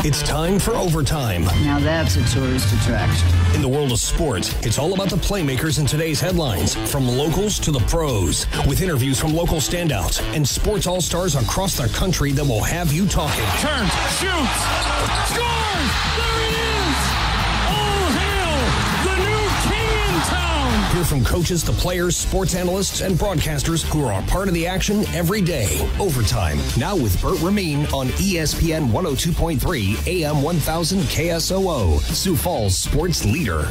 It's time for Overtime. Now that's a tourist attraction. In the world of sport, it's all about the playmakers in today's headlines, from locals to the pros, with interviews from local standouts and sports all-stars across the country that will have you talking. Turns, shoots, scores! There it is! All hail the new king in town! Hear from coaches to players, sports analysts, and broadcasters who are a part of the action every day. Overtime, now with Burt Ramin on ESPN 102.3 AM 1000 KSOO, Sioux Falls sports leader.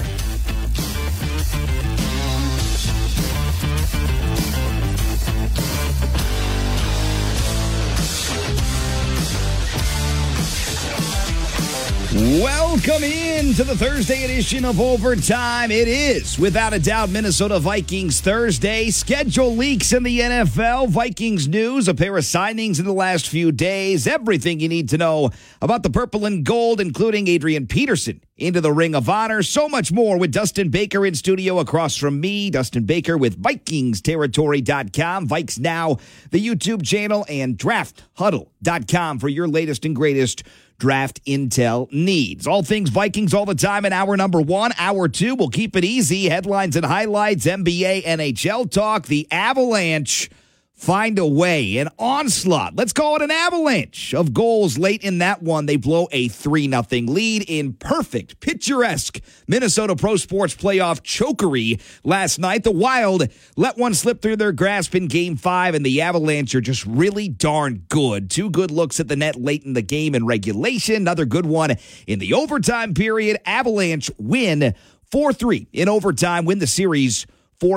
Welcome in to the Thursday edition of Overtime. It is, without a doubt, Minnesota Vikings Thursday. Schedule leaks in the NFL. Vikings news, a pair of signings in the last few days. Everything you need to know about the purple and gold, including Adrian Peterson into the Ring of Honor. So much more with Dustin Baker in studio across from me. Dustin Baker with VikingsTerritory.com, Vikes Now, the YouTube channel, and DraftHuddle.com for your latest and greatest draft intel needs. All things Vikings all the time in hour number one. Hour two, we'll keep it easy. Headlines and highlights, NBA, NHL talk. The Avalanche find a way, an onslaught. Let's call it an avalanche of goals late in that one. They blow a 3-0 lead in perfect, picturesque Minnesota Pro Sports playoff chokery last night. The Wild let one slip through their grasp in Game 5, and the Avalanche are just really darn good. 2 good looks at the net late in the game in regulation. Another good one in the overtime period. Avalanche win 4-3 in overtime, win the series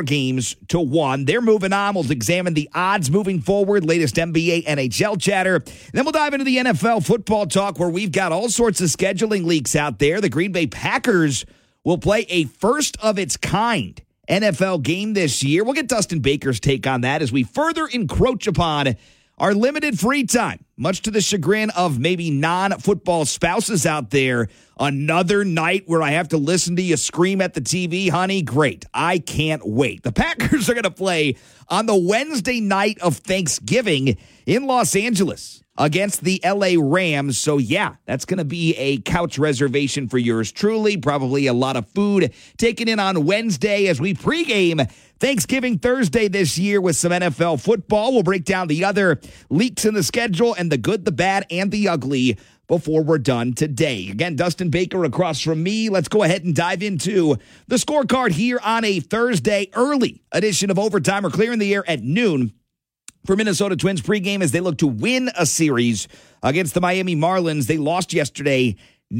4-1. They're moving on. We'll examine the odds moving forward, latest NBA, NHL chatter. And then we'll dive into the NFL football talk, where we've got all sorts of scheduling leaks out there. The Green Bay Packers will play a first-of-its-kind NFL game this year. We'll get Dustin Baker's take on that as we further encroach upon our limited free time, much to the chagrin of maybe non-football spouses out there. Another night where I have to listen to you scream at the TV, honey. Great. I can't wait. The Packers are going to play on the Wednesday night of Thanksgiving in Los Angeles against the LA Rams. So, yeah, that's going to be a couch reservation for yours truly. Probably a lot of food taken in on Wednesday as we pregame Thanksgiving Thursday this year with some NFL football. We'll break down the other leaks in the schedule and the good, the bad, and the ugly before we're done today. Again, Dustin Baker across from me. Let's go ahead and dive into the scorecard here on a Thursday early edition of Overtime. We're clearing the air at noon for Minnesota Twins pregame as they look to win a series against the Miami Marlins. They lost yesterday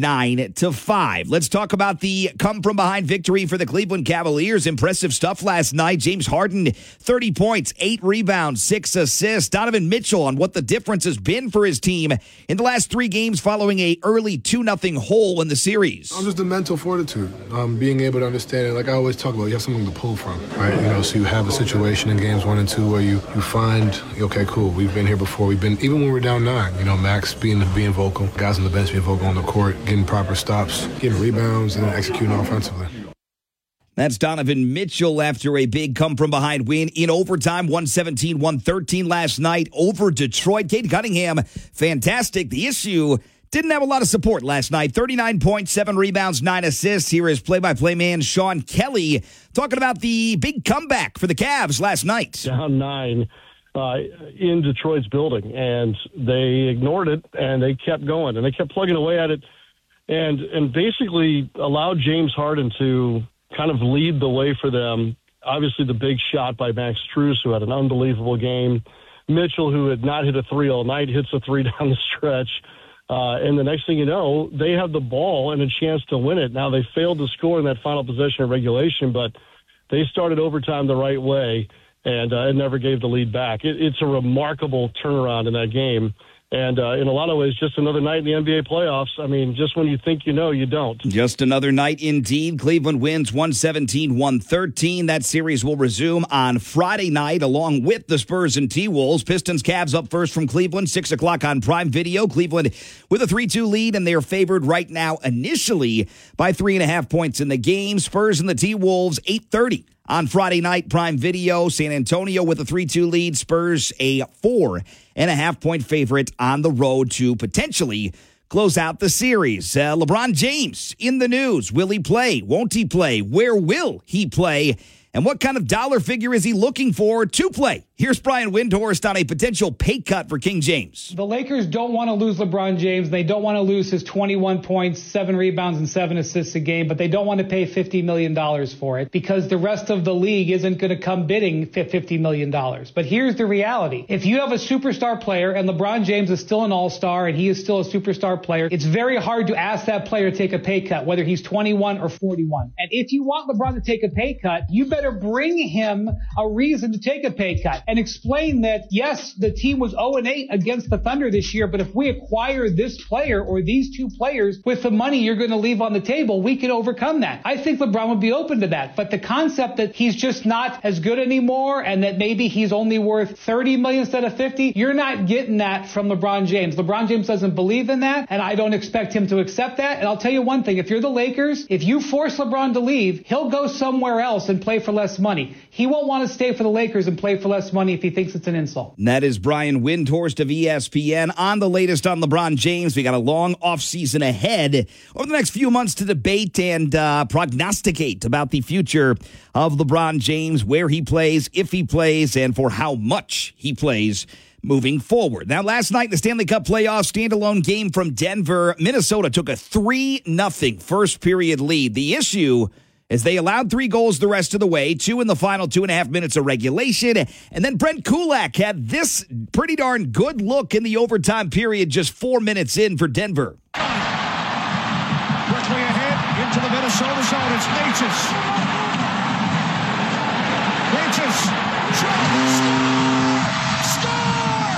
9-5. Let's talk about the come-from-behind victory for the Cleveland Cavaliers. Impressive stuff last night. James Harden, 30 points, 8 rebounds, 6 assists. Donovan Mitchell on what the difference has been for his team in the last 3 games following a early 2-0 hole in the series. Just the mental fortitude, being able to understand it. Like I always talk about, you have something to pull from, right? So you have a situation in games 1 and 2 where you find, okay, cool, we've been here before. We've been, even when we're down 9, Max being vocal, guys on the bench being vocal on the court, getting proper stops, getting rebounds, and then executing offensively. That's Donovan Mitchell after a big come-from-behind win in overtime, 117-113 last night over Detroit. Cade Cunningham, fantastic. The issue, didn't have a lot of support last night. 39 points, 7 rebounds, 9 assists. Here is play-by-play man Sean Kelly talking about the big comeback for the Cavs last night. Down 9 in Detroit's building, and they ignored it, and they kept going, and they kept plugging away at it, and basically allowed James Harden to kind of lead the way for them. Obviously, the big shot by Max Strus, who had an unbelievable game. Mitchell, who had not hit a 3 all night, hits a 3 down the stretch. And the next thing you know, they have the ball and a chance to win it. Now, they failed to score in that final possession of regulation, but they started overtime the right way, and it never gave the lead back. It's a remarkable turnaround in that game. And in a lot of ways, just another night in the NBA playoffs. I mean, just when you think you know, you don't. Just another night indeed. Cleveland wins 117-113. That series will resume on Friday night along with the Spurs and T-Wolves. Pistons Cavs up first from Cleveland, 6 o'clock on Prime Video. Cleveland with a 3-2 lead, and they're favored right now initially by 3.5 points in the game. Spurs and the T-Wolves, 8:30. On Friday night, Prime Video, San Antonio with a 3-2 lead. Spurs a 4.5 point favorite on the road to potentially close out the series. LeBron James in the news. Will he play? Won't he play? Where will he play? And what kind of dollar figure is he looking for to play? Here's Brian Windhorst on a potential pay cut for King James. The Lakers don't want to lose LeBron James. They don't want to lose his 21 points, 7 rebounds, and 7 assists a game, but they don't want to pay $50 million for it because the rest of the league isn't going to come bidding $50 million. But here's the reality. If you have a superstar player and LeBron James is still an all-star and he is still a superstar player, it's very hard to ask that player to take a pay cut, whether he's 21 or 41. And if you want LeBron to take a pay cut, you better bring him a reason to take a pay cut. And explain that, yes, the team was 0-8 against the Thunder this year, but if we acquire this player or these two players with the money you're going to leave on the table, we can overcome that. I think LeBron would be open to that. But the concept that he's just not as good anymore and that maybe he's only worth $30 million instead of $50, you're not getting that from LeBron James. LeBron James doesn't believe in that, and I don't expect him to accept that. And I'll tell you one thing, if you're the Lakers, if you force LeBron to leave, he'll go somewhere else and play for less money. He won't want to stay for the Lakers and play for less money if he thinks it's an insult. And that is Brian Windhorst of ESPN on the latest on LeBron James. We got a long offseason ahead over the next few months to debate and prognosticate about the future of LeBron James, where he plays, if he plays, and for how much he plays moving forward. Now, last night in the Stanley Cup playoffs, standalone game from Denver, Minnesota took a 3-0 first period lead. The issue as they allowed 3 goals the rest of the way, 2 in the final 2.5 minutes of regulation. And then Brent Kulak had this pretty darn good look in the overtime period just 4 minutes in for Denver. Quickly ahead into the Minnesota zone. It's Natchez. Score!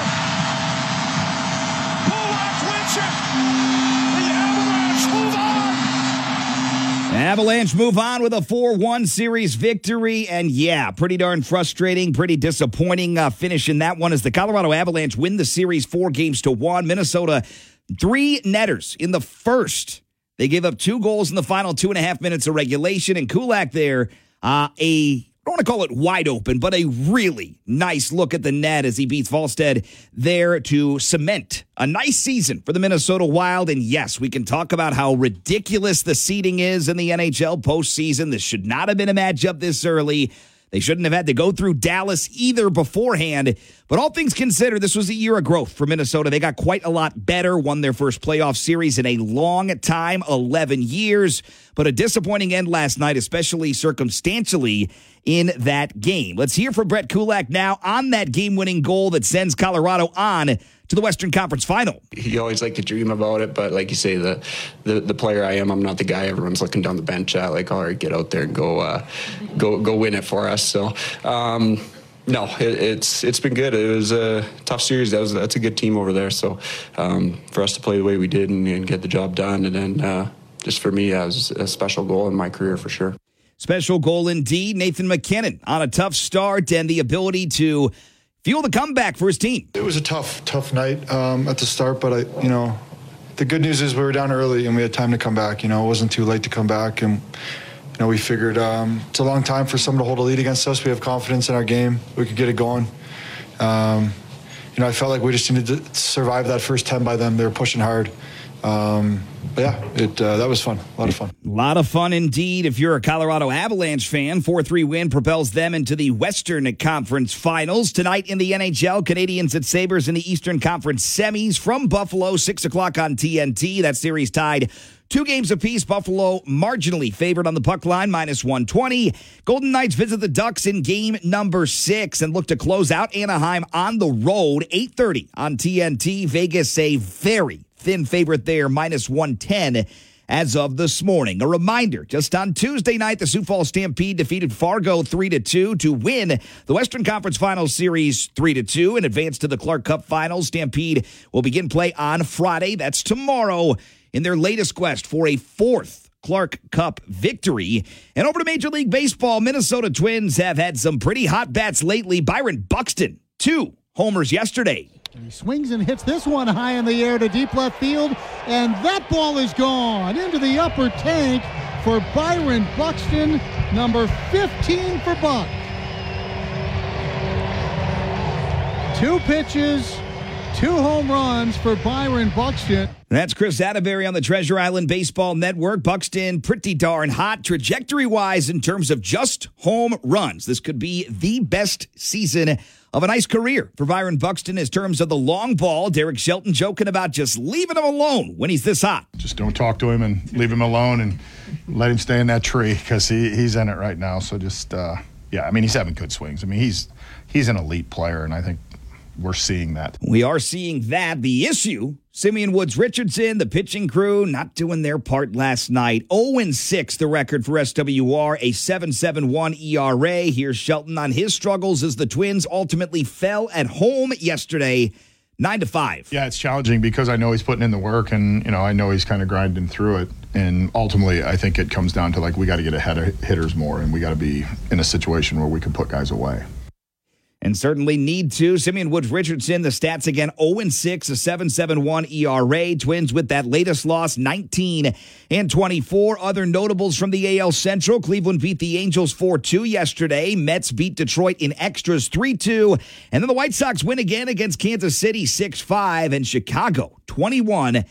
Kulak wins it. The Avalanche move on. Avalanche move on with a 4-1 series victory. And yeah, pretty darn frustrating, pretty disappointing finish in that one as the Colorado Avalanche win the series 4-1. Minnesota, 3 netters in the first. They gave up 2 goals in the final 2.5 minutes of regulation. And Kulak there, I don't want to call it wide open, but a really nice look at the net as he beats Volstead there to cement a nice season for the Minnesota Wild. And yes, we can talk about how ridiculous the seeding is in the NHL postseason. This should not have been a matchup this early. They shouldn't have had to go through Dallas either beforehand. But all things considered, this was a year of growth for Minnesota. They got quite a lot better, won their first playoff series in a long time, 11 years. But a disappointing end last night, especially circumstantially in that game. Let's hear from Brett Kulak now on that game-winning goal that sends Colorado on to the Western Conference Final. You always like to dream about it, but like you say, the player I am, I'm not the guy everyone's looking down the bench at, like, all right, get out there and go win it for us. So, no, it's been good. It was a tough series. That's a good team over there. So, for us to play the way we did and get the job done, and then just for me, it was a special goal in my career for sure. Special goal indeed. Nathan MacKinnon on a tough start and the ability to fuel the comeback for his team. It was a tough night at the start, but the good news is we were down early and we had time to come back. It wasn't too late to come back, and we figured it's a long time for someone to hold a lead against us. We have confidence in our game. We could get it going. I felt like we just needed to survive that first 10 by them. They were pushing hard. But yeah, that was fun. A lot of fun. A lot of fun indeed. If you're a Colorado Avalanche fan, 4-3 win propels them into the Western Conference Finals. Tonight in the NHL, Canadiens at Sabres in the Eastern Conference semis from Buffalo, 6 o'clock on TNT. That series tied 2 games apiece. Buffalo marginally favored on the puck line, -120. Golden Knights visit the Ducks in game number 6 and look to close out Anaheim on the road, 8:30 on TNT. Vegas a very thin favorite there, -110 as of this morning. A reminder, just on Tuesday night, the Sioux Falls Stampede defeated Fargo 3-2 to win the Western Conference Finals Series 3-2 and advance to the Clark Cup Finals. Stampede will begin play on Friday. That's tomorrow in their latest quest for a 4th Clark Cup victory. And over to Major League Baseball, Minnesota Twins have had some pretty hot bats lately. Byron Buxton, 2 homers yesterday. And he swings and hits this one high in the air to deep left field, and that ball is gone into the upper tank for Byron Buxton, number 15 for Buck. 2 pitches, 2 home runs for Byron Buxton. That's Chris Atterbury on the Treasure Island Baseball Network. Buxton pretty darn hot trajectory-wise in terms of just home runs. This could be the best season of a nice career for Byron Buxton in terms of the long ball. Derek Shelton joking about just leaving him alone when he's this hot. Just don't talk to him and leave him alone and let him stay in that tree because he's in it right now. So just, he's having good swings. I mean, he's an elite player, and I think we're seeing that. We are seeing that. The issue, Simeon Woods Richardson, the pitching crew, not doing their part last night. 0-6, the record for SWR, a 7.71 ERA. Here's Shelton on his struggles as the Twins ultimately fell at home yesterday, 9-5. Yeah, it's challenging because I know he's putting in the work, and I know he's kind of grinding through it. And ultimately, I think it comes down to we got to get ahead of hitters more, and we got to be in a situation where we can put guys away. And certainly need to. Simeon Woods Richardson, the stats again, 0-6, a 7.71 ERA. Twins with that latest loss, 19-24. Other notables from the AL Central. Cleveland beat the Angels 4-2 yesterday. Mets beat Detroit in extras 3-2. And then the White Sox win again against Kansas City 6-5. And Chicago 21-21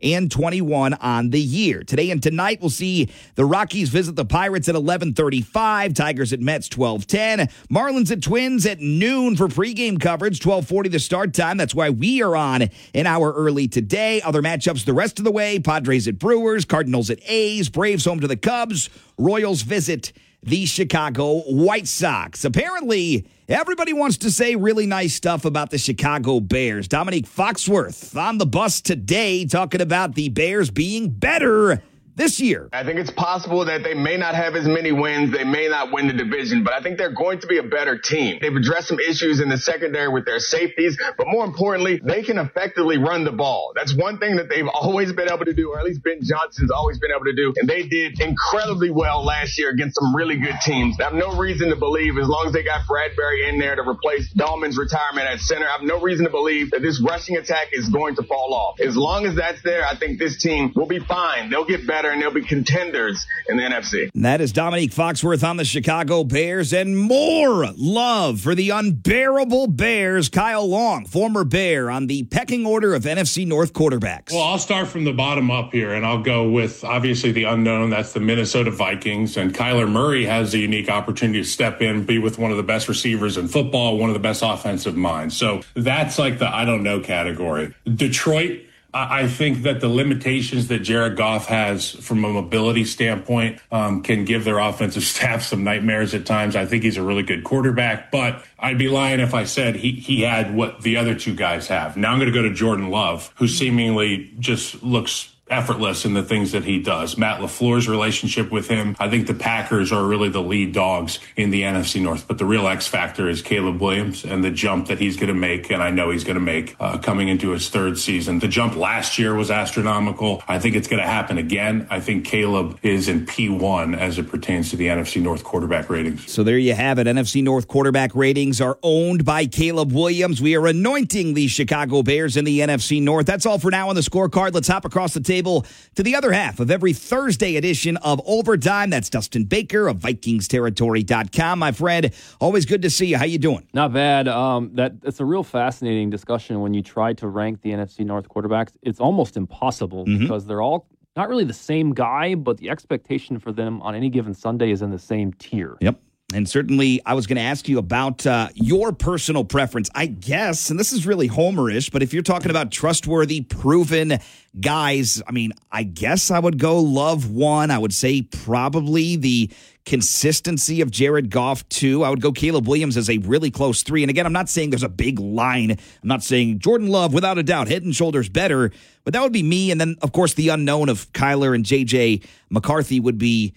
on the year. Today and tonight, we'll see the Rockies visit the Pirates at 11:35. Tigers at Mets 12:10. Marlins at Twins at noon for pregame coverage. 12:40 the start time. That's why we are on an hour early today. Other matchups the rest of the way. Padres at Brewers. Cardinals at A's. Braves home to the Cubs. Royals visit the Chicago White Sox. Apparently, everybody wants to say really nice stuff about the Chicago Bears. Dominique Foxworth on the bus today talking about the Bears being better this year. I think it's possible that they may not have as many wins. They may not win the division, but I think they're going to be a better team. They've addressed some issues in the secondary with their safeties, but more importantly, they can effectively run the ball. That's one thing that they've always been able to do, or at least Ben Johnson's always been able to do, and they did incredibly well last year against some really good teams. I have no reason to believe, as long as they got Bradbury in there to replace Dahlman's retirement at center, I have no reason to believe that this rushing attack is going to fall off. As long as that's there, I think this team will be fine. They'll get better, and they'll be contenders in the NFC. And that is Dominique Foxworth on the Chicago Bears, and more love for the unbearable Bears. Kyle Long, former Bear, on the pecking order of NFC North quarterbacks. Well, I'll start from the bottom up here, and I'll go with, obviously, the unknown. That's the Minnesota Vikings, and Kyler Murray has a unique opportunity to step in, be with one of the best receivers in football, one of the best offensive minds. So that's like the I don't know category. Detroit, I think that the limitations that Jared Goff has from a mobility standpoint can give their offensive staff some nightmares at times. I think he's a really good quarterback, but I'd be lying if I said he had what the other two guys have. Now I'm going to go to Jordan Love, who seemingly just looks effortless in the things that he does. Matt LaFleur's relationship with him, I think the Packers are really the lead dogs in the NFC North, but the real X factor is Caleb Williams and the jump that he's going to make, and I know he's going to make coming into his third season. The jump last year was astronomical. I think it's going to happen again. I think Caleb is in P1 as it pertains to the NFC North quarterback ratings. So there you have it. NFC North quarterback ratings are owned by Caleb Williams. We are anointing the Chicago Bears in the NFC North. That's all for now on the scorecard. Let's hop across the table to the other half of every Thursday edition of Overtime. That's Dustin Baker of VikingsTerritory.com. My friend, always good to see you. How you doing? Not bad. It's a real fascinating discussion when you try to rank the NFC North quarterbacks. It's almost impossible because they're all not really the same guy, but the expectation for them on any given Sunday is in the same tier. Yep. And certainly, I was going to ask you about your personal preference, I guess, and this is really homerish, but if you're talking about trustworthy, proven guys, I mean, I guess I would go Love 1. I would say probably the consistency of Jared Goff 2. I would go Caleb Williams as a really close 3. And again, I'm not saying there's a big line. I'm not saying Jordan Love, without a doubt, head and shoulders better, but that would be me. And then, of course, the unknown of Kyler and J.J. McCarthy would be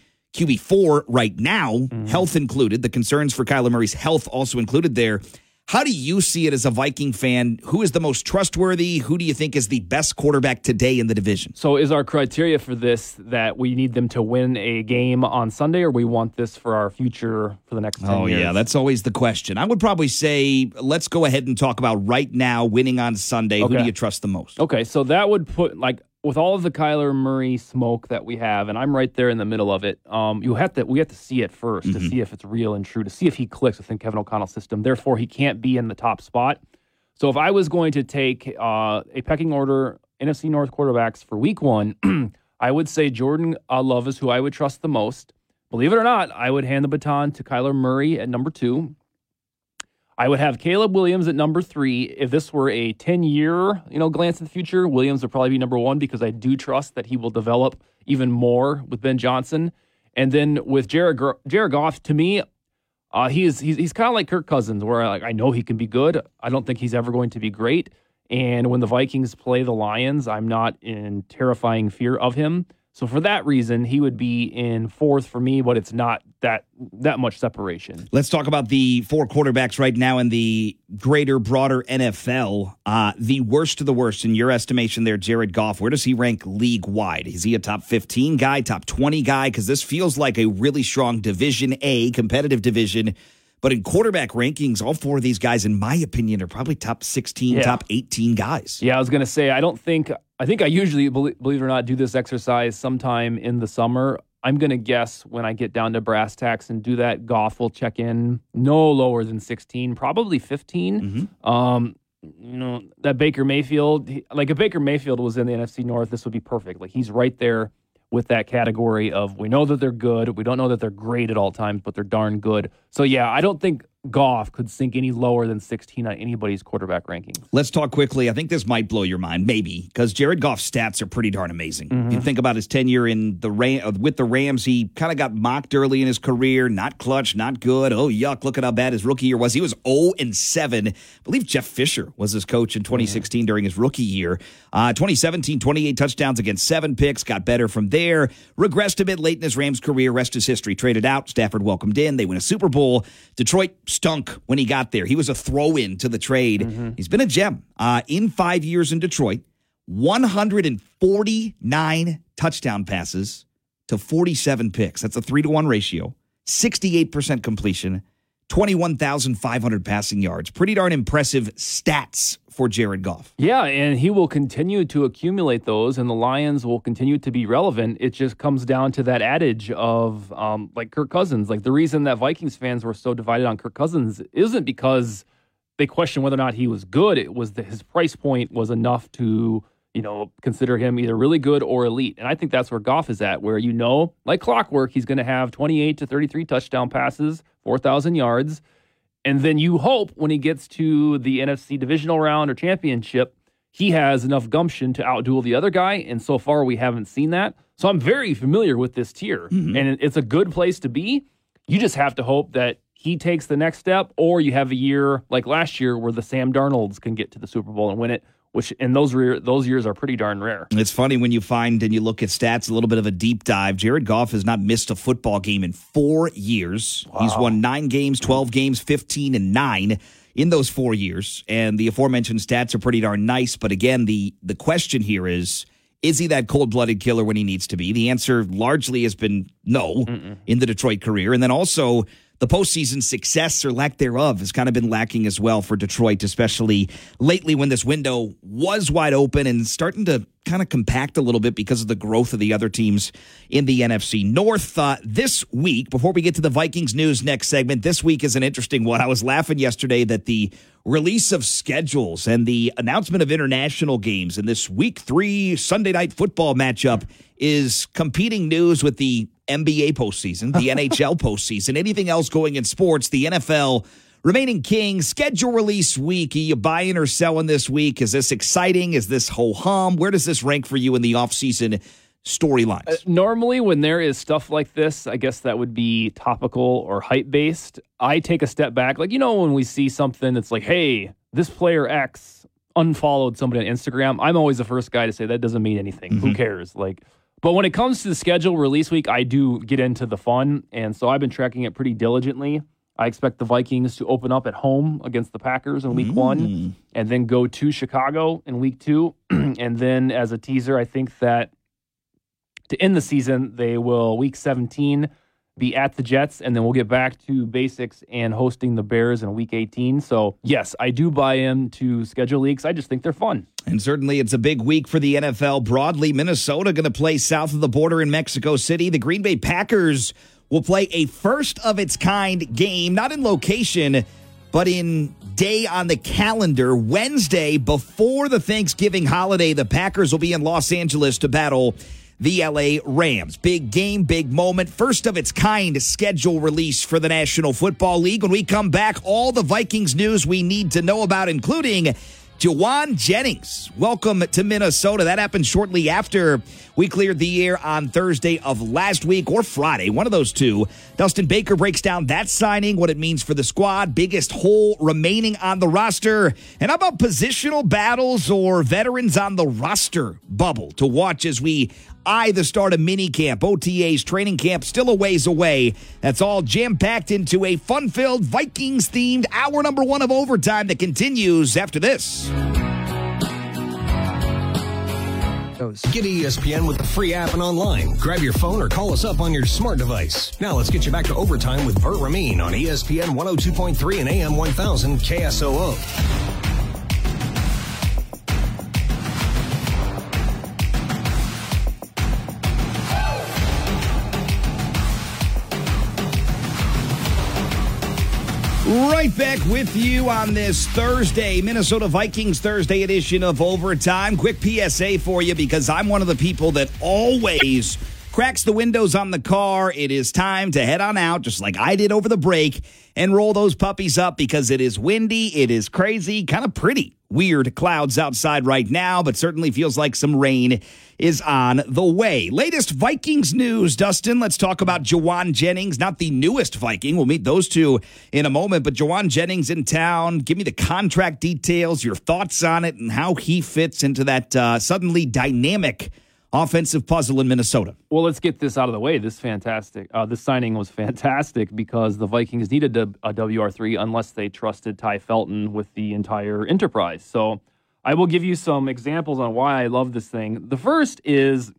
QB4 right now, health included. The concerns for Kyler Murray's health also included there. How do you see it as a Viking fan? Who is the most trustworthy? Who do you think is the best quarterback today in the division? So is our criteria for this that we need them to win a game on Sunday, or we want this for our future for the next 10 years? Oh, yeah, that's always the question. I would probably say let's go ahead and talk about right now winning on Sunday. Okay. Who do you trust the most? Okay, so that would put, with all of the Kyler Murray smoke that we have, and I'm right there in the middle of it, we have to see it first to see if it's real and true, to see if he clicks within Kevin O'Connell's system. Therefore, he can't be in the top spot. So if I was going to take a pecking order, NFC North quarterbacks for week 1, I would say Jordan Love is who I would trust the most. Believe it or not, I would hand the baton to Kyler Murray at number 2. I would have Caleb Williams at number 3. If this were a 10-year, glance in the future, Williams would probably be number 1 because I do trust that he will develop even more with Ben Johnson. And then with Jared Goff, to me, he's kind of like Kirk Cousins, where I know he can be good. I don't think he's ever going to be great. And when the Vikings play the Lions, I'm not in terrifying fear of him. So for that reason, he would be in 4th for me, but it's not that much separation. Let's talk about the 4 quarterbacks right now in the greater, broader NFL. The worst of the worst, in your estimation there, Jared Goff, where does he rank league-wide? Is he a top 15 guy, top 20 guy? Because this feels like a really strong Division A, competitive division. But in quarterback rankings, all 4 of these guys, in my opinion, are probably top 16, top 18 guys. Yeah, I was going to say, I think I usually, believe it or not, do this exercise sometime in the summer. I'm going to guess when I get down to brass tacks and do that, Goff will check in no lower than 16, probably 15. That Baker Mayfield, if Baker Mayfield was in the NFC North, this would be perfect. He's right there with that category of, we know that they're good. We don't know that they're great at all times, but they're darn good. So, yeah, I don't think Goff could sink any lower than 16 on anybody's quarterback rankings. Let's talk quickly. I think this might blow your mind, maybe, because Jared Goff's stats are pretty darn amazing. If you think about his tenure with the Rams, he kind of got mocked early in his career. Not clutch, not good. Oh, yuck, look at how bad his rookie year was. He was 0-7. I believe Jeff Fisher was his coach in 2016 during his rookie year. 2017, 28 touchdowns against 7 picks. Got better from there. Regressed a bit late in his Rams career. Rest is history. Traded out. Stafford welcomed in. They win a Super Bowl. Detroit stunk when he got there. He was a throw-in to the trade. He's been a gem. In 5 years in Detroit, 149 touchdown passes to 47 picks. That's a 3-to-1 ratio. 68% completion. 21,500 passing yards. Pretty darn impressive stats for Jared Goff. Yeah, and he will continue to accumulate those, and the Lions will continue to be relevant. It just comes down to that adage of, Kirk Cousins. The reason that Vikings fans were so divided on Kirk Cousins isn't because they questioned whether or not he was good. It was that his price point was enough to, consider him either really good or elite. And I think that's where Goff is at, where, like clockwork, he's going to have 28 to 33 touchdown passes, 4,000 yards. And then you hope when he gets to the NFC divisional round or championship, he has enough gumption to outduel the other guy. And so far, we haven't seen that. So I'm very familiar with this tier. And it's a good place to be. You just have to hope that he takes the next step, or you have a year like last year where the Sam Darnolds can get to the Super Bowl and win it, which in those years are pretty darn rare. It's funny when you find and you look at stats, a little bit of a deep dive. Jared Goff has not missed a football game in 4 years. Wow. He's won 9 games, 12 games, 15-9 in those 4 years. And the aforementioned stats are pretty darn nice. But again, the question here is he that cold-blooded killer when he needs to be? The answer largely has been no in the Detroit career. And then also, the postseason success or lack thereof has kind of been lacking as well for Detroit, especially lately when this window was wide open and starting to kind of compact a little bit because of the growth of the other teams in the NFC North. This week, before we get to the Vikings news next segment, this week is an interesting one. I was laughing yesterday that the release of schedules and the announcement of international games in this Week 3 Sunday Night Football matchup is competing news with the NBA postseason, the NHL postseason, anything else going in sports, the NFL remaining king. Schedule release week. Are you buying or selling this week? Is this exciting? Is this ho-hum? Where does this rank for you in the offseason storylines? Normally, when there is stuff like this, I guess that would be topical or hype-based. I take a step back. When we see something, it's like, hey, this player X unfollowed somebody on Instagram. I'm always the first guy to say that doesn't mean anything. Who cares? But when it comes to the schedule release week, I do get into the fun, and so I've been tracking it pretty diligently. I expect the Vikings to open up at home against the Packers in Week 1, and then go to Chicago in Week 2. And then as a teaser, I think that to end the season, they will, Week 17, be at the Jets, and then we'll get back to basics and hosting the Bears in Week 18. So, yes, I do buy into schedule leaks. I just think they're fun. And certainly it's a big week for the NFL broadly. Minnesota going to play south of the border in Mexico City. The Green Bay Packers will play a first-of-its-kind game, not in location, But in day on the calendar, Wednesday, before the Thanksgiving holiday, the Packers will be in Los Angeles to battle the LA Rams. Big game, big moment. First of its kind schedule release for the National Football League. When we come back, all the Vikings news we need to know about, including Jauan Jennings. Welcome to Minnesota. That happened shortly after we cleared the air on Thursday of last week, or Friday, one of those two. Dustin Baker breaks down that signing, what it means for the squad, biggest hole remaining on the roster, and how about positional battles or veterans on the roster bubble to watch as we eye the start of minicamp, OTAs, training camp, still a ways away. That's all jam-packed into a fun-filled, Vikings-themed hour number one of Overtime that continues after this. Get ESPN with the free app and online. Grab your phone or call us up on your smart device. Now let's get you back to Overtime with Burt Rameen on ESPN 102.3 and AM 1000 KSOO. Right back with you on this Thursday, Minnesota Vikings Thursday edition of Overtime. Quick PSA for you, because I'm one of the people that always cracks the windows on the car. It is time to head on out, just like I did over the break, and roll those puppies up, because it is windy, it is crazy, kind of pretty weird clouds outside right now, but certainly feels like some rain is on the way. Latest Vikings news, Dustin. Let's talk about Jauan Jennings, not the newest Viking. We'll meet those two in a moment, but Jauan Jennings in town. Give me the contract details, your thoughts on it, and how he fits into that suddenly dynamic offensive puzzle in Minnesota. Well, let's get this out of the way. This signing was fantastic because the Vikings needed a WR3 unless they trusted Ty Felton with the entire enterprise. So I will give you some examples on why I love this thing. The first is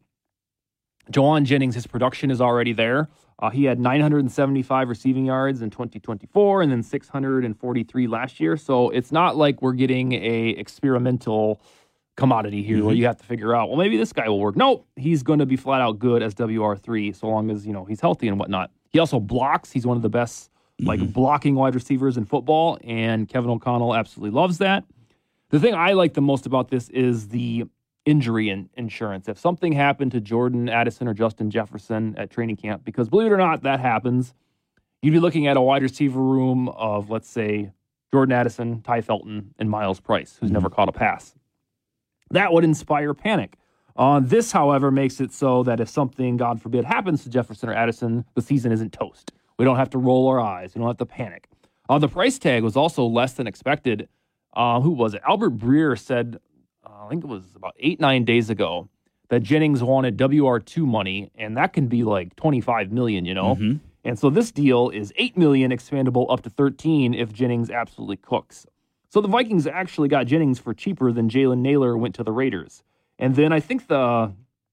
Jauan Jennings. His production is already there. He had 975 receiving yards in 2024 and then 643 last year. So it's not like we're getting a experimental commodity here where you have to figure out, well, maybe this guy will work. Nope, he's going to be flat out good as WR3 so long as, he's healthy and whatnot. He also blocks. He's one of the best blocking wide receivers in football, and Kevin O'Connell absolutely loves that. The thing I like the most about this is the injury insurance. If something happened to Jordan Addison or Justin Jefferson at training camp, because believe it or not, that happens, you'd be looking at a wide receiver room of, let's say, Jordan Addison, Ty Felton, and Miles Price, who's never caught a pass. That would inspire panic. This, however, makes it so that if something, God forbid, happens to Jefferson or Addison, the season isn't toast. We don't have to roll our eyes. We don't have to panic. The price tag was also less than expected. Who was it? Albert Breer said, I think it was about 8-9 days ago, that Jennings wanted WR2 money, and that can be like $25 million, And so this deal is $8 million, expandable up to $13 if Jennings absolutely cooks. So the Vikings actually got Jennings for cheaper than Jalen Naylor went to the Raiders. And then I think the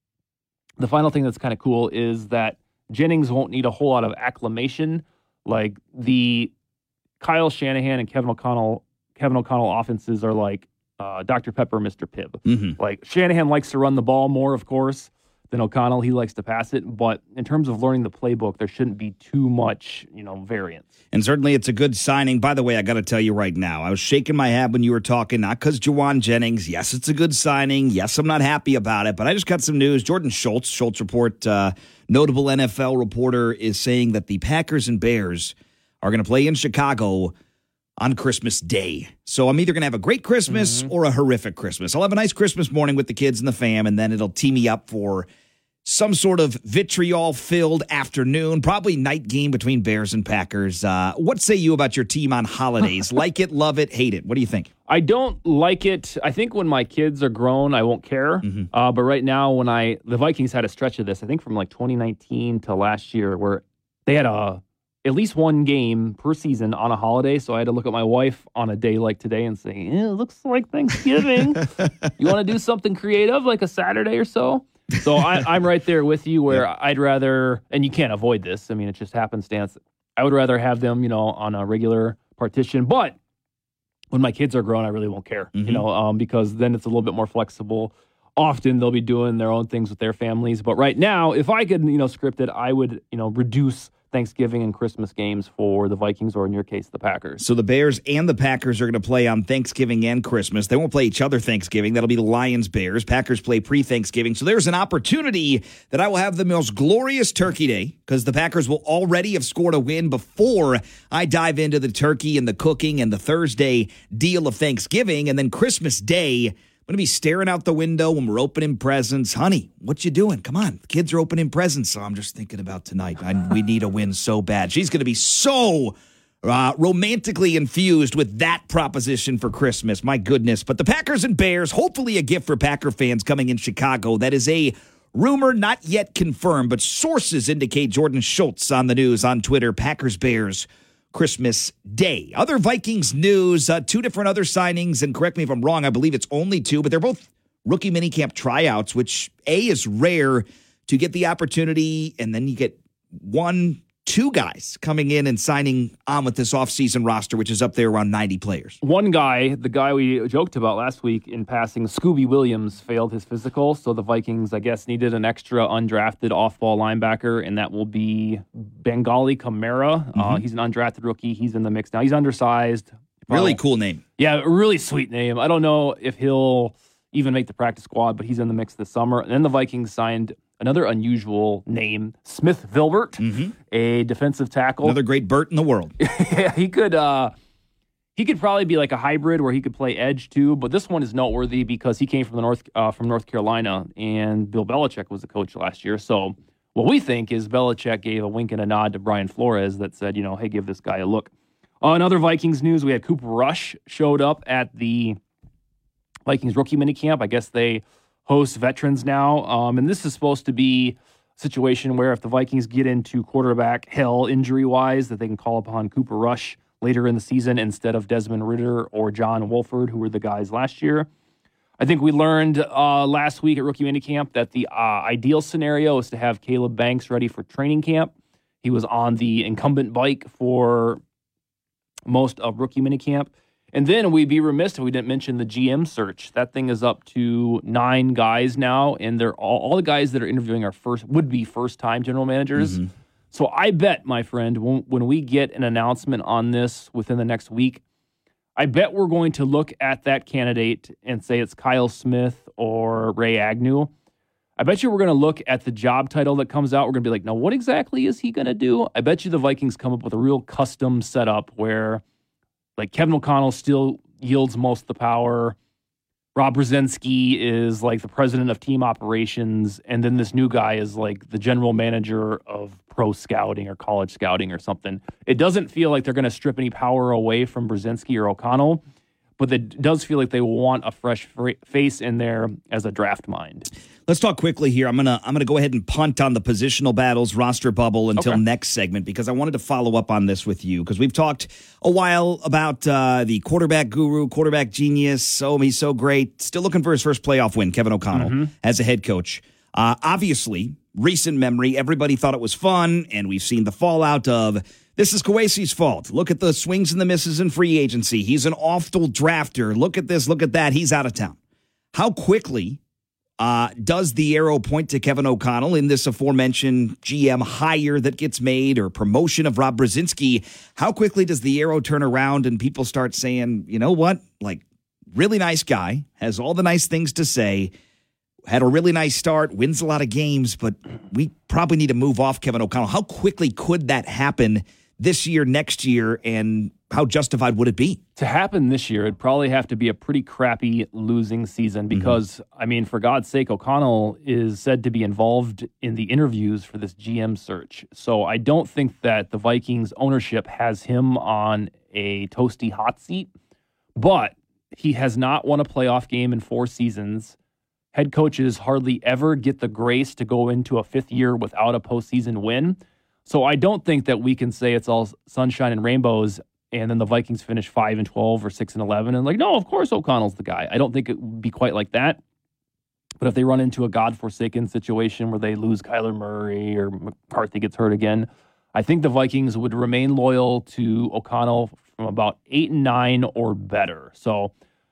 final thing that's kind of cool is that Jennings won't need a whole lot of acclimation. Like the Kyle Shanahan and Kevin O'Connell offenses are like Dr. Pepper, Mr. Pibb. Like Shanahan likes to run the ball more, of course, than O'Connell. He likes to pass it. But in terms of learning the playbook, there shouldn't be too much, variance. And certainly it's a good signing. By the way, I got to tell you right now, I was shaking my head when you were talking, not because Jauan Jennings. Yes, it's a good signing. Yes, I'm not happy about it. But I just got some news. Jordan Schultz Report, notable NFL reporter, is saying that the Packers and Bears are going to play in Chicago on Christmas Day. So I'm either going to have a great Christmas or a horrific Christmas. I'll have a nice Christmas morning with the kids and the fam, and then it'll tee me up for some sort of vitriol-filled afternoon, probably night game between Bears and Packers. What say you about your team on holidays? Like it, love it, hate it? What do you think? I don't like it. I think when my kids are grown, I won't care. But right now, when the Vikings had a stretch of this, I think from like 2019 to last year, where they had at least one game per season on a holiday. So I had to look at my wife on a day like today and say, it looks like Thanksgiving. You want to do something creative, like a Saturday or so? So I'm right there with you where I'd rather, and you can't avoid this. I mean, it's just happenstance. I would rather have them, on a regular partition. But when my kids are grown, I really won't care, because then it's a little bit more flexible. Often they'll be doing their own things with their families. But right now, if I could, script it, I would, reduce Thanksgiving and Christmas games for the Vikings, or in your case, the Packers. So the Bears and the Packers are going to play on Thanksgiving and Christmas. They won't play each other Thanksgiving. That'll be the Lions-Bears. Packers play pre-Thanksgiving. So there's an opportunity that I will have the most glorious Turkey Day, because the Packers will already have scored a win before I dive into the turkey and the cooking and the Thursday deal of Thanksgiving. And then Christmas Day, I'm going to be staring out the window when we're opening presents. Honey, what you doing? Come on. The kids are opening presents. So I'm just thinking about tonight. We need a win so bad. She's going to be so romantically infused with that proposition for Christmas. My goodness. But the Packers and Bears, hopefully a gift for Packer fans coming in Chicago. That is a rumor not yet confirmed, but sources indicate. Jordan Schultz on the news on Twitter. Packers-Bears Christmas Day. Other Vikings news, two different other signings, and correct me if I'm wrong, I believe it's only two, but they're both rookie minicamp tryouts, which is rare to get the opportunity, and then you get two guys coming in and signing on with this offseason roster, which is up there around 90 players. One guy, the guy we joked about last week in passing, Scooby Williams, failed his physical, so the Vikings, I guess, needed an extra undrafted off-ball linebacker, and that will be Bengali Kamara. He's an undrafted rookie. He's in the mix now. He's undersized. Really cool name. Yeah, a really sweet name. I don't know if he'll even make the practice squad, but he's in the mix this summer. And then the Vikings signed another unusual name, Smith Vilbert, a defensive tackle. Another great Bert in the world. Yeah, he could probably be like a hybrid where he could play edge too. But this one is noteworthy because he came from North Carolina, and Bill Belichick was the coach last year. So what we think is Belichick gave a wink and a nod to Brian Flores that said, hey, give this guy a look. In other Vikings news, we had Cooper Rush showed up at the Vikings rookie minicamp. I guess they host veterans now. And this is supposed to be a situation where if the Vikings get into quarterback hell injury-wise, that they can call upon Cooper Rush later in the season instead of Desmond Ridder or John Wolford, who were the guys last year. I think we learned last week at rookie minicamp that the ideal scenario is to have Caleb Banks ready for training camp. He was on the incumbent bike for most of rookie minicamp. And then we'd be remiss if we didn't mention the GM search. That thing is up to 9 guys now, and they're all the guys that are interviewing are would be first-time general managers. So I bet, my friend, when we get an announcement on this within the next week, I bet we're going to look at that candidate and say it's Kyle Smith or Ray Agnew. I bet you we're going to look at the job title that comes out. We're going to be like, now what exactly is he going to do? I bet you the Vikings come up with a real custom setup where like Kevin O'Connell still yields most of the power. Rob Brzezinski is like the president of team operations. And then this new guy is like the general manager of pro scouting or college scouting or something. It doesn't feel like they're going to strip any power away from Brzezinski or O'Connell, but it does feel like they want a fresh face in there as a draft mind. Let's talk quickly here. I'm gonna go ahead and punt on the positional battles roster bubble until next segment, because I wanted to follow up on this with you, because we've talked a while about the quarterback guru, quarterback genius. Oh, he's so great. Still looking for his first playoff win, Kevin O'Connell, as a head coach. Obviously, recent memory, everybody thought it was fun, and we've seen the fallout of this is Kwesi's fault. Look at the swings and the misses in free agency. He's an awful drafter. Look at this, look at that. He's out of town. How quickly does the arrow point to Kevin O'Connell in this aforementioned GM hire that gets made or promotion of Rob Brzezinski? How quickly does the arrow turn around and people start saying, you know what, like, really nice guy, has all the nice things to say, had a really nice start, wins a lot of games, but we probably need to move off Kevin O'Connell. How quickly could that happen this year, next year, and how justified would it be? To happen this year, it'd probably have to be a pretty crappy losing season because, I mean, for God's sake, O'Connell is said to be involved in the interviews for this GM search. So I don't think that the Vikings ownership has him on a toasty hot seat, but he has not won a playoff game in 4 seasons. Head coaches hardly ever get the grace to go into a 5th year without a postseason win. So I don't think that we can say it's all sunshine and rainbows and then the Vikings finish 5-12 or 6-11 and like, no, of course O'Connell's the guy. I don't think it would be quite like that. But if they run into a godforsaken situation where they lose Kyler Murray or McCarthy gets hurt again, I think the Vikings would remain loyal to O'Connell from about 8-9 or better. So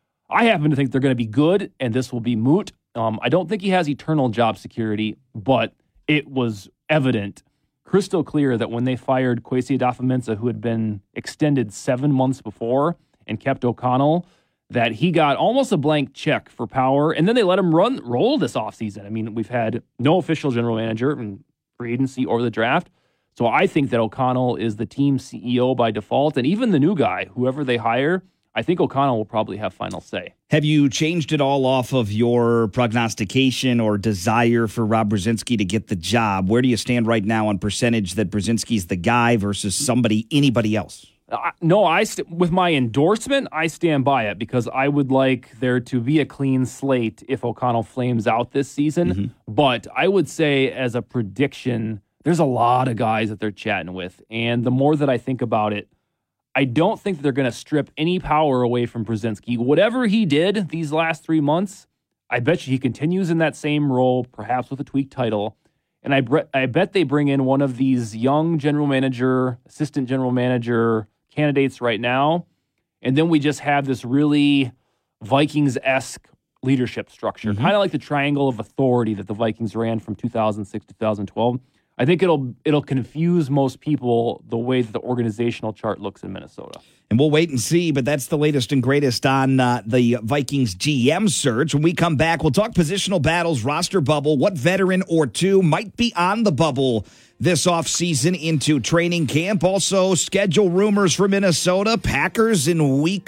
I happen to think they're going to be good and this will be moot. I don't think he has eternal job security, but it was evident crystal clear that when they fired Kwesi Adofo-Mensah, who had been extended 7 months before, and kept O'Connell, that he got almost a blank check for power, and then they let him roll this offseason. I mean, we've had no official general manager in free agency or the draft, so I think that O'Connell is the team CEO by default, and even the new guy, whoever they hire, I think O'Connell will probably have final say. Have you changed it all off of your prognostication or desire for Rob Brzezinski to get the job? Where do you stand right now on percentage that Brzezinski's the guy versus anybody else? No, with my endorsement, I stand by it because I would like there to be a clean slate if O'Connell flames out this season. Mm-hmm. But I would say as a prediction, there's a lot of guys that they're chatting with. And the more that I think about it, I don't think they're going to strip any power away from Brzezinski. Whatever he did these last 3 months, I bet you he continues in that same role, perhaps with a tweaked title. And I bet they bring in one of these young general manager, assistant general manager candidates right now. And then we just have this really Vikings-esque leadership structure, kind of like the triangle of authority that the Vikings ran from 2006 to 2012. I think it'll confuse most people the way that the organizational chart looks in Minnesota. And we'll wait and see, but that's the latest and greatest on the Vikings GM search. When we come back, we'll talk positional battles, roster bubble, what veteran or two might be on the bubble this offseason into training camp. Also, schedule rumors for Minnesota, Packers in week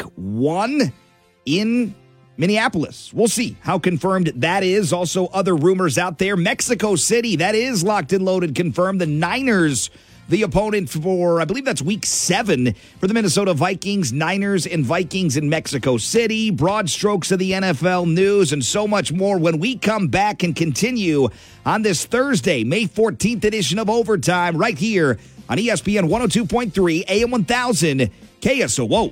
1 in Minneapolis. We'll see how confirmed that is. Also, other rumors out there. Mexico City, that is locked and loaded, confirmed. The Niners, the opponent for, I believe that's week 7 for the Minnesota Vikings. Niners and Vikings in Mexico City. Broad strokes of the NFL news and so much more when we come back and continue on this Thursday, May 14th edition of Overtime right here on ESPN 102.3 AM 1000 KSOO.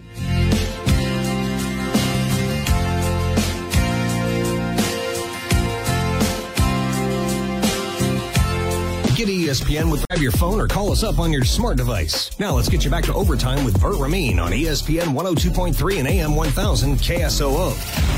Get ESPN with grab your phone or call us up on your smart device. Now let's get you back to Overtime with Burt Ramin on ESPN 102.3 and AM 1000 KSOO.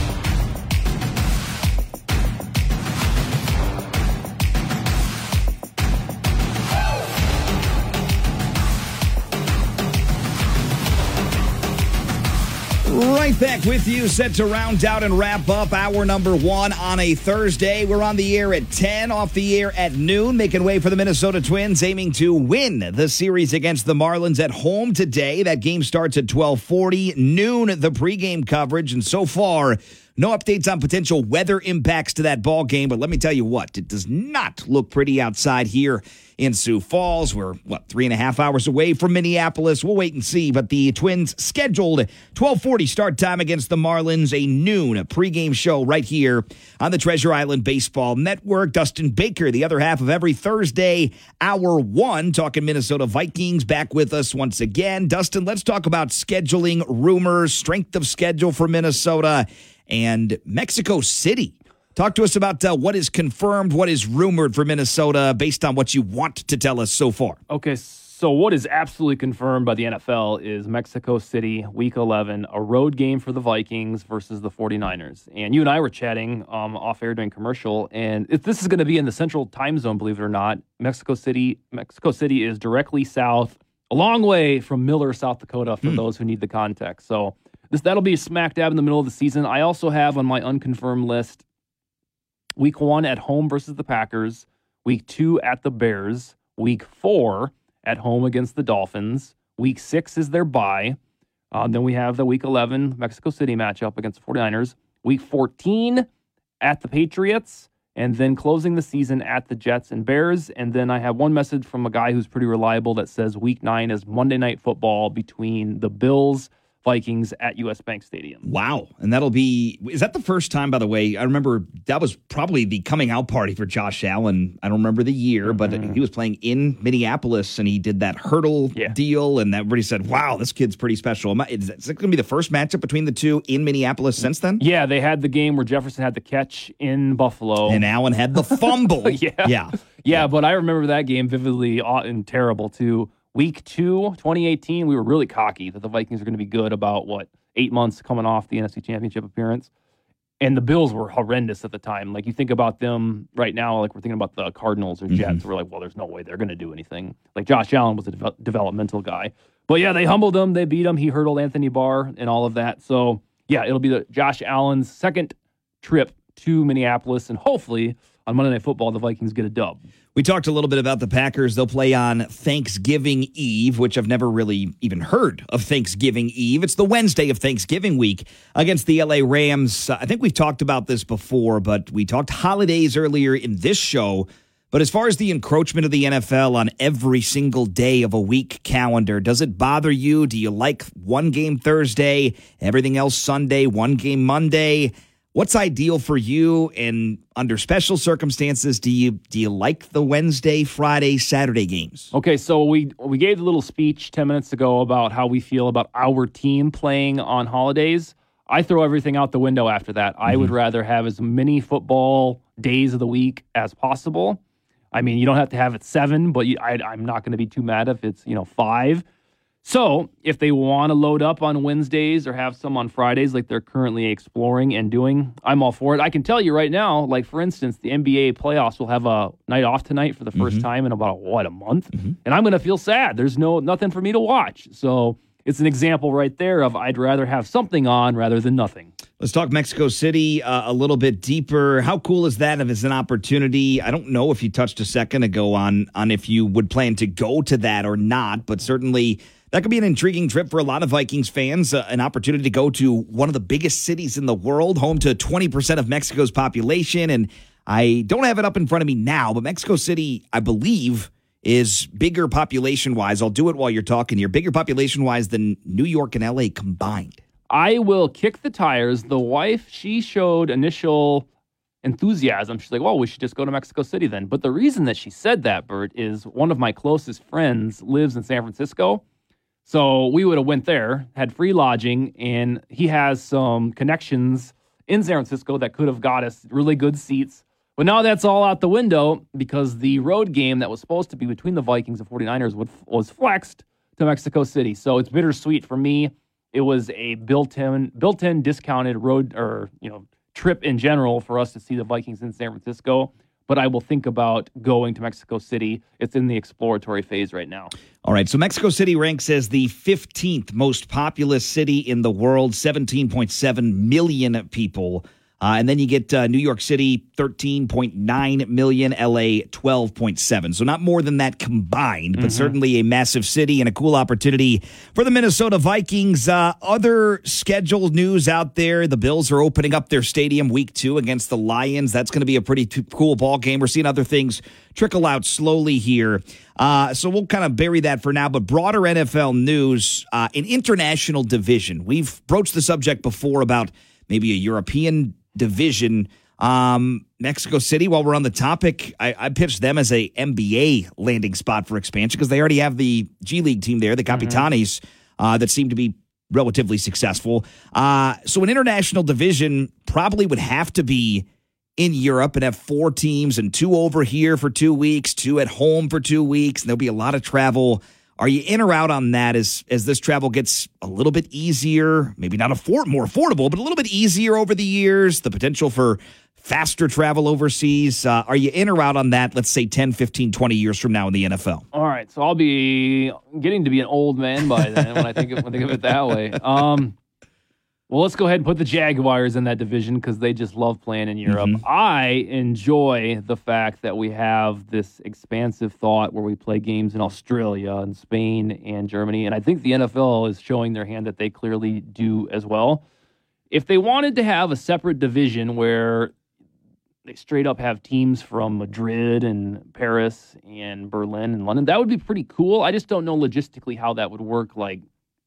Right back with you, set to round out and wrap up hour number 1 on a Thursday. We're on the air at 10, off the air at noon, making way for the Minnesota Twins, aiming to win the series against the Marlins at home today. That game starts at 12:40, noon the pregame coverage, and so far, no updates on potential weather impacts to that ball game, but let me tell you what, it does not look pretty outside here in Sioux Falls. We're, 3.5 hours away from Minneapolis. We'll wait and see, but the Twins scheduled 12:40 start time against the Marlins, a noon pregame show right here on the Treasure Island Baseball Network. Dustin Baker, the other half of every Thursday, hour 1, talking Minnesota Vikings, back with us once again. Dustin, let's talk about scheduling rumors, strength of schedule for Minnesota, and Mexico City. Talk to us about what is confirmed, what is rumored for Minnesota based on what you want to tell us so far. Okay, so what is absolutely confirmed by the NFL is Mexico City, Week 11, a road game for the Vikings versus the 49ers. And you and I were chatting off air during commercial, and if this is going to be in the central time zone, believe it or not. Mexico City is directly south, a long way from Miller, South Dakota, for those who need the context. So that'll be smack dab in the middle of the season. I also have on my unconfirmed list Week 1 at home versus the Packers, Week 2 at the Bears, Week 4 at home against the Dolphins, Week 6 is their bye. Then we have the Week 11 Mexico City matchup against the 49ers, Week 14 at the Patriots, and then closing the season at the Jets and Bears. And then I have one message from a guy who's pretty reliable that says Week 9 is Monday Night Football between the Bills Vikings at U.S. Bank Stadium. Wow. And is that the first time, by the way? I remember that was probably the coming out party for Josh Allen. I don't remember the year, but he was playing in Minneapolis and he did that hurdle deal, and everybody said, wow, this kid's pretty special. Is it going to be the first matchup between the two in Minneapolis since then? Yeah, they had the game where Jefferson had the catch in Buffalo. And Allen had the fumble. Yeah, but I remember that game vividly and terrible, too. Week 2, 2018, we were really cocky that the Vikings are going to be good about, 8 months coming off the NFC Championship appearance. And the Bills were horrendous at the time. Like, you think about them right now, like we're thinking about the Cardinals or Jets. We're like, well, there's no way they're going to do anything. Like, Josh Allen was a developmental guy. But, yeah, they humbled him. They beat him. He hurdled Anthony Barr and all of that. So, yeah, it'll be Josh Allen's second trip to Minneapolis. And hopefully on Monday Night Football, the Vikings get a dub. We talked a little bit about the Packers. They'll play on Thanksgiving Eve, which I've never really even heard of Thanksgiving Eve. It's the Wednesday of Thanksgiving week against the LA Rams. I think we've talked about this before, but we talked holidays earlier in this show. But as far as the encroachment of the NFL on every single day of a week calendar, does it bother you? Do you like one game Thursday, everything else Sunday, one game Monday? What's ideal for you? And under special circumstances, do you like the Wednesday, Friday, Saturday games? Okay, so we gave a little speech 10 minutes ago about how we feel about our team playing on holidays. I throw everything out the window after that. I would rather have as many football days of the week as possible. I mean, you don't have to have it 7, but I'm not going to be too mad if it's 5. So if they want to load up on Wednesdays or have some on Fridays like they're currently exploring and doing, I'm all for it. I can tell you right now, like, for instance, the NBA playoffs will have a night off tonight for the first time in about, a month? And I'm going to feel sad. There's nothing for me to watch. So it's an example right there of I'd rather have something on rather than nothing. Let's talk Mexico City a little bit deeper. How cool is that if it's an opportunity? I don't know if you touched a second ago on if you would plan to go to that or not, but certainly that could be an intriguing trip for a lot of Vikings fans, an opportunity to go to one of the biggest cities in the world, home to 20% of Mexico's population. And I don't have it up in front of me now, but Mexico City, I believe, is bigger population-wise. I'll do it while you're talking here. Bigger population-wise than New York and L.A. combined. I will kick the tires. The wife, she showed initial enthusiasm. She's like, well, we should just go to Mexico City then. But the reason that she said that, Bert, is one of my closest friends lives in San Francisco. So we would have went there, had free lodging, and he has some connections in San Francisco that could have got us really good seats. But now that's all out the window because the road game that was supposed to be between the Vikings and 49ers was flexed to Mexico City. So it's bittersweet for me. It was a built-in discounted road or trip in general for us to see the Vikings in San Francisco. But I will think about going to Mexico City. It's in the exploratory phase right now. All right, so Mexico City ranks as the 15th most populous city in the world, 17.7 million people. And then you get New York City, 13.9 million, LA, 12.7. So not more than that combined, but certainly a massive city and a cool opportunity for the Minnesota Vikings. Other scheduled news out there, the Bills are opening up their stadium week 2 against the Lions. That's going to be a pretty cool ball game. We're seeing other things trickle out slowly here. So we'll kind of bury that for now. But broader NFL news, an international division. We've broached the subject before about maybe a European division. Mexico City, while we're on the topic, I pitched them as a NBA landing spot for expansion because they already have the G League team there, the Capitanes, that seem to be relatively successful. So an international division probably would have to be in Europe and have 4 teams and 2 over here for 2 weeks, 2 at home for 2 weeks, and there'll be a lot of travel. Are you in or out on that as this travel gets a little bit easier, maybe not more affordable, but a little bit easier over the years, the potential for faster travel overseas? Are you in or out on that, let's say 10, 15, 20 years from now in the NFL? All right, so I'll be getting to be an old man by then when I think of it that way. Well, let's go ahead and put the Jaguars in that division because they just love playing in Europe. I enjoy the fact that we have this expansive thought where we play games in Australia and Spain and Germany, and I think the NFL is showing their hand that they clearly do as well. If they wanted to have a separate division where they straight up have teams from Madrid and Paris and Berlin and London, that would be pretty cool. I just don't know logistically how that would work. Like,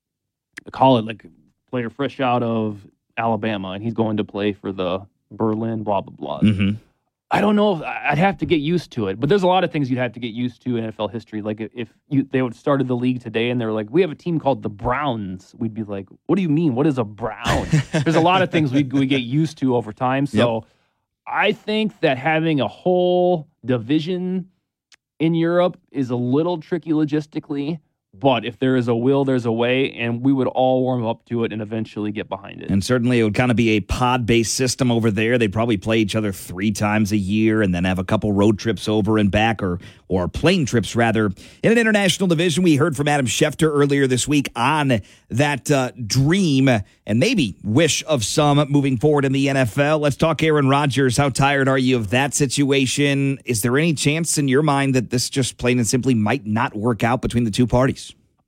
call it like player fresh out of Alabama, and he's going to play for the Berlin, blah, blah, blah. I don't know if I'd have to get used to it, but there's a lot of things you'd have to get used to in NFL history. Like if they would started the league today and they're like, we have a team called the Browns, we'd be like, what do you mean? What is a Brown? There's a lot of things we get used to over time. So I think that having a whole division in Europe is a little tricky logistically, But if there is a will, there's a way, and we would all warm up to it and eventually get behind it. And certainly it would kind of be a pod-based system over there. They'd probably play each other 3 times a year and then have a couple road trips over and back, or plane trips, rather. In an international division, we heard from Adam Schefter earlier this week on that dream and maybe wish of some moving forward in the NFL. Let's talk Aaron Rodgers. How tired are you of that situation? Is there any chance in your mind that this just plain and simply might not work out between the two parties?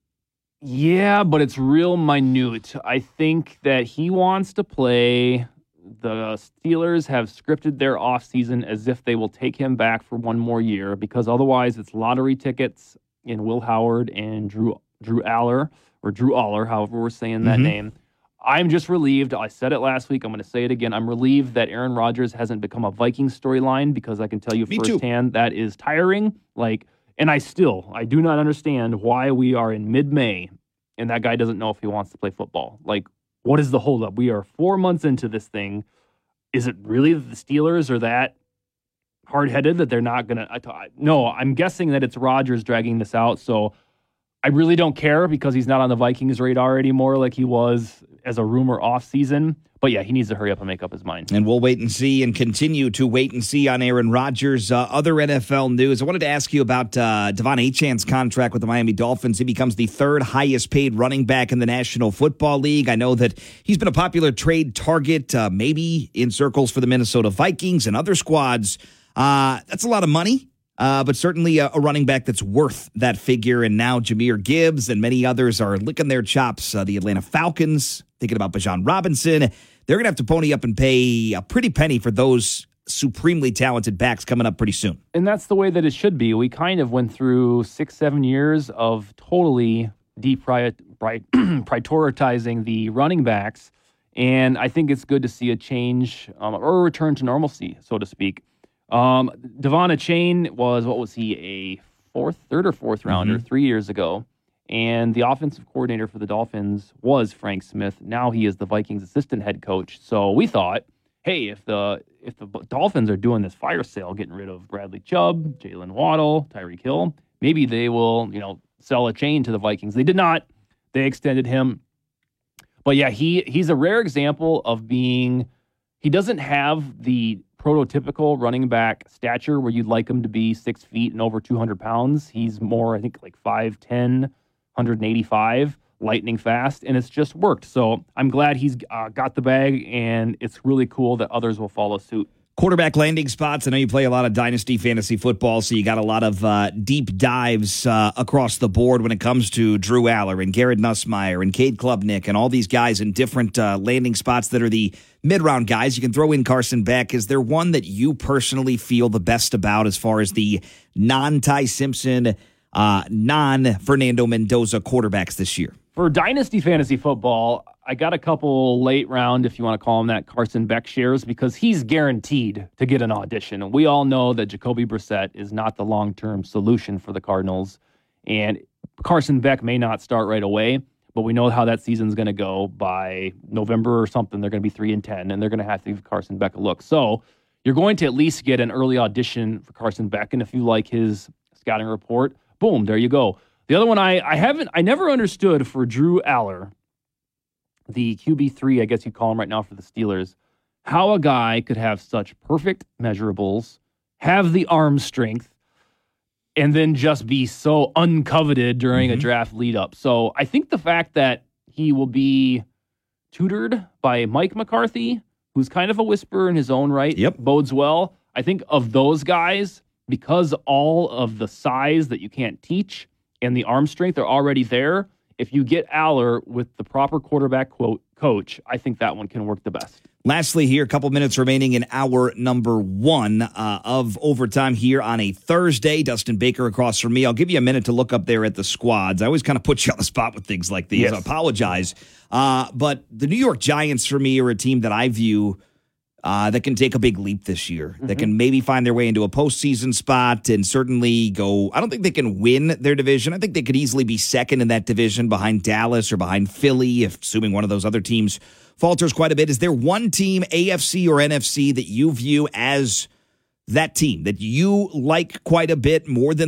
Yeah, but it's real minute. I think that he wants to play. The Steelers have scripted their offseason as if they will take him back for one more year, because otherwise it's lottery tickets in Will Howard and Drew Aller, however we're saying that name. I'm just relieved. I said it last week. I'm going to say it again. I'm relieved that Aaron Rodgers hasn't become a Vikings storyline, because I can tell you firsthand that is tiring. And I do not understand why we are in mid-May and that guy doesn't know if he wants to play football. What is the holdup? We are 4 months into this thing. Is it really that the Steelers are that hard-headed that they're not going to... No, I'm guessing that it's Rodgers dragging this out, so I really don't care, because he's not on the Vikings radar anymore like he was as a rumor offseason. But yeah, he needs to hurry up and make up his mind. And we'll wait and see and continue to wait and see on Aaron Rodgers. Other NFL news, I wanted to ask you about Devon Achane's contract with the Miami Dolphins. He becomes the 3rd highest paid running back in the National Football League. I know that he's been a popular trade target, maybe in circles for the Minnesota Vikings and other squads. That's a lot of money. But certainly a running back that's worth that figure. And now Jahmyr Gibbs and many others are licking their chops. The Atlanta Falcons, thinking about Bijan Robinson. They're going to have to pony up and pay a pretty penny for those supremely talented backs coming up pretty soon. And that's the way that it should be. We kind of went through 6-7 years of totally prioritizing the running backs. And I think it's good to see a change or a return to normalcy, so to speak. Devon Achane was he, a third or fourth rounder 3 years ago. And the offensive coordinator for the Dolphins was Frank Smith. Now he is the Vikings assistant head coach. So we thought, hey, if the Dolphins are doing this fire sale, getting rid of Bradley Chubb, Jalen Waddle, Tyreek Hill, maybe they will, sell a chain to the Vikings. They did not. They extended him. But yeah, he's a rare example of he doesn't have the prototypical running back stature where you'd like him to be 6 feet and over 200 pounds. He's more, I think, 5'10", 185, lightning fast, and it's just worked. So I'm glad he's got the bag, and it's really cool that others will follow suit. Quarterback landing spots. I know you play a lot of dynasty fantasy football, so you got a lot of deep dives across the board when it comes to Drew Aller and Garrett Nussmeier and Cade Klubnik and all these guys in different landing spots that are the mid-round guys. You can throw in Carson Beck. Is there one that you personally feel the best about as far as the non-Ty Simpson, non-Fernando Mendoza quarterbacks this year? For dynasty fantasy football, I got a couple late round, if you want to call him that, Carson Beck shares, because he's guaranteed to get an audition. And we all know that Jacoby Brissett is not the long-term solution for the Cardinals. And Carson Beck may not start right away, but we know how that season's going to go. By November or something, they're going to be 3-10, and they're going to have to give Carson Beck a look. So you're going to at least get an early audition for Carson Beck, and if you like his scouting report, boom, there you go. The other one I never understood for Drew Aller, the QB3, I guess you call him right now for the Steelers, how a guy could have such perfect measurables, have the arm strength, and then just be so uncoveted during a draft lead-up. So I think the fact that he will be tutored by Mike McCarthy, who's kind of a whisperer in his own right, bodes well. I think of those guys, because all of the size that you can't teach and the arm strength are already there, if you get Aller with the proper quarterback coach, I think that one can work the best. Lastly here, a couple minutes remaining in hour number 1 of overtime here on a Thursday. Dustin Baker across from me. I'll give you a minute to look up there at the squads. I always kind of put you on the spot with things like these. Yes. I apologize. But the New York Giants, for me, are a team that I view that can take a big leap this year, that can maybe find their way into a postseason spot and certainly go. I don't think they can win their division. I think they could easily be second in that division behind Dallas or behind Philly, if assuming one of those other teams falters quite a bit. Is there one team, AFC or NFC, that you view as that team that you like quite a bit more than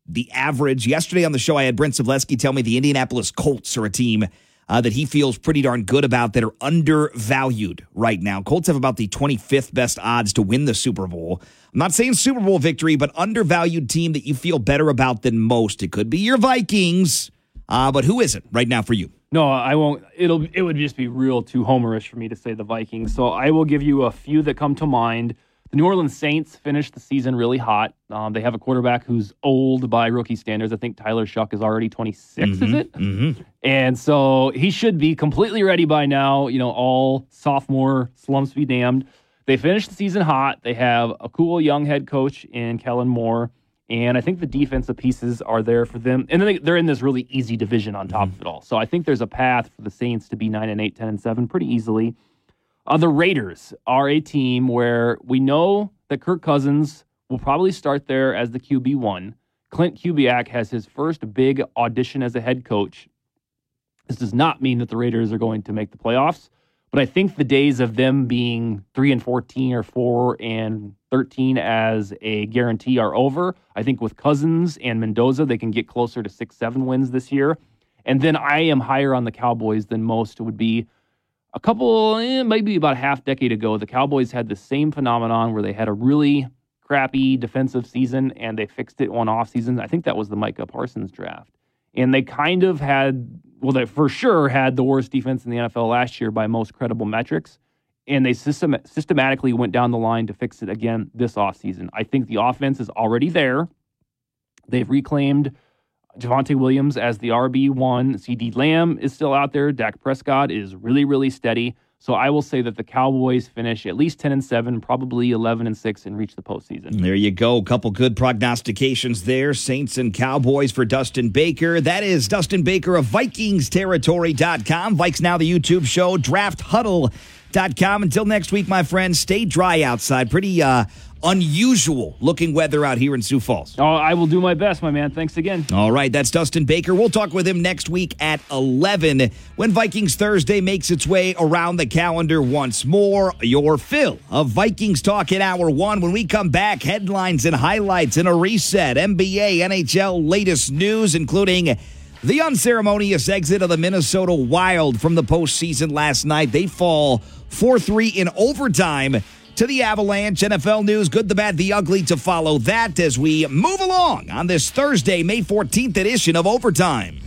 the average. Yesterday on the show, I had Brent Savleski tell me the Indianapolis Colts are a team that he feels pretty darn good about that are undervalued right now. Colts have about the 25th best odds to win the Super Bowl. I'm not saying Super Bowl victory, but undervalued team that you feel better about than most. It could be your Vikings, but who is it right now for you? No, I won't. It would just be real too homerish for me to say the Vikings. So I will give you a few that come to mind. The New Orleans Saints finished the season really hot. They have a quarterback who's old by rookie standards. I think Tyler Shuck is already 26, is it? Mm-hmm. And so he should be completely ready by now. All sophomore slumps be damned. They finished the season hot. They have a cool young head coach in Kellen Moore. And I think the defensive pieces are there for them. And then they're in this really easy division on top of it all. So I think there's a path for the Saints to be 9-8, 10-7 pretty easily. The Raiders are a team where we know that Kirk Cousins will probably start there as the QB1. Clint Kubiak has his first big audition as a head coach. This does not mean that the Raiders are going to make the playoffs, but I think the days of them being 3-14 or 4-13 as a guarantee are over. I think with Cousins and Mendoza, they can get closer to 6-7 wins this year. And then I am higher on the Cowboys than most. It would be a couple, maybe about a half decade ago, the Cowboys had the same phenomenon where they had a really crappy defensive season and they fixed it one off season. I think that was the Micah Parsons draft. And they kind of had, they for sure had the worst defense in the NFL last year by most credible metrics. And they systematically went down the line to fix it again this offseason. I think the offense is already there. They've reclaimed Javonte Williams as the RB1. CD Lamb is still out there. Dak Prescott is really, really steady. So I will say that the Cowboys finish at least 10-7, probably 11-6, and reach the postseason. There you go. A couple good prognostications there. Saints and Cowboys for Dustin Baker. That is Dustin Baker of VikingsTerritory.com. Vikes Now, the YouTube show, DraftHuddle.com. Until next week, my friends, stay dry outside. Pretty unusual looking weather out here in Sioux Falls. Oh, I will do my best, my man. Thanks again. All right, that's Dustin Baker. We'll talk with him next week at 11 when Vikings Thursday makes its way around the calendar once more. Your fill of Vikings Talk in Hour 1. When we come back, headlines and highlights in a reset. NBA, NHL, latest news, including the unceremonious exit of the Minnesota Wild from the postseason last night. They fall 4-3 in overtime to the Avalanche. NFL news, good, the bad, the ugly to follow that as we move along on this Thursday, May 14th edition of Overtime.